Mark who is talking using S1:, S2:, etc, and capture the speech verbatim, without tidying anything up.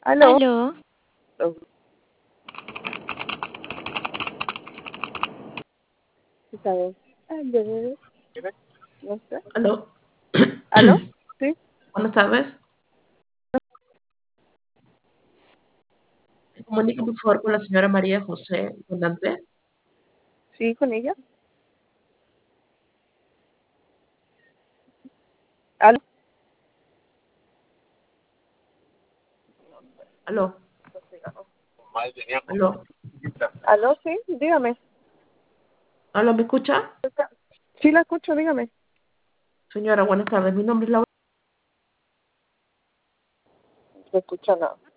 S1: Aló.
S2: Aló,
S1: Está bien. Aló. No sé.
S3: Aló.
S1: ¿Aló? Sí.
S3: Buenas tardes. Comunica por favor con la señora María José Donante.
S1: Sí, con ella. ¿Aló?
S3: Aló. Aló.
S1: ¿Aló? Sí, dígame.
S3: Aló, ¿me escucha?
S1: Sí, la escucho, dígame.
S3: Señora, buenas tardes. Mi nombre es Laura.
S1: No se escucha nada.